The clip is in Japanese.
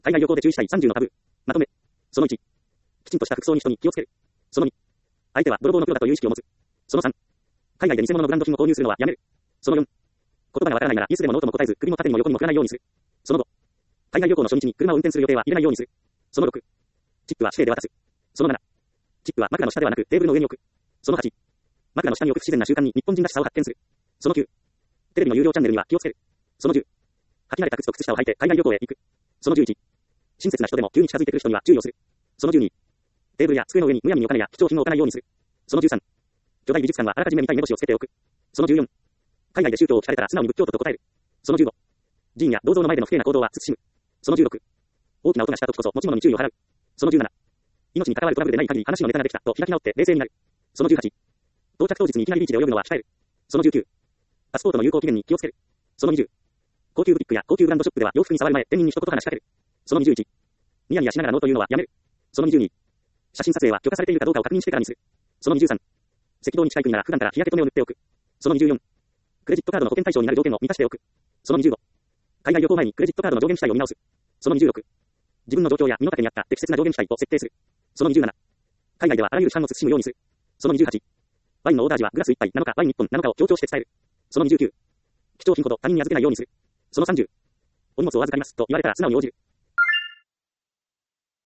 海外旅行で注意したい30のタブー。まとめ。その1。きちんとした服装に人に気をつける。その2。相手は泥棒のプロだという意識を持つ。その3。海外で偽物のブランド品を購入するのはやめる。その4。言葉がわからないならイエスでもノーとも答えず、首も縦にも横にも振らないようにする。その5。海外旅行の初日に車を運転する予定は入れないようにする。その6。チップは指定で渡す。その7。チップは枕の下ではなくテーブルの上に置く。その8。枕の下に置く不自然な習慣に日本人らしさを発見する。その9。テレビの有料チャンネルには気をつける。その10。履き慣れた靴と靴下を履いて海外旅行へ行く。その11。親切な人でも急に近づいてくる人には注意をする。その12。テーブルや机の上にむやみにお金や貴重品を置かないようにする。その13。巨大美術館はあらかじめ見たい目星をつけておく。その14。海外で宗教を聞かれたら素直に仏教徒と答える。その15。寺院や銅像の前での不敬な行動は慎む。その16。大きな音がした時こそ持ち物に注意を払う。その17。命に関わるトラブルでない限り話のネタができたと開き直って冷静になる。その18。到着当日にいきなりビーチで泳ぐのは控える。その19。パスポートの有効期限に気をつける。その20。高級ブティックや高級ブランドショップでは洋服に触る前、店員に一言話しかける。その21。ニヤニヤしながらノーというのはやめる。その22。写真撮影は許可されているかどうかを確認してからにする。その23。赤道に近い国なら普段から日焼け止めを塗っておく。その24。クレジットカードの保険対象になる条件を満たしておく。その25。海外旅行前にクレジットカードの上限記載を見直す。その26。自分の状況や身の丈に合った適切な上限記載を設定する。その27。海外ではあらゆる市販を慎むようにする。その28。ワインのオーダー時はグラス1杯なのかワイン1本なのかを強調して伝える。その29。貴重品ほど他人に預けないようにする。その30。お荷物を預かりますと言われたら素直に応じる。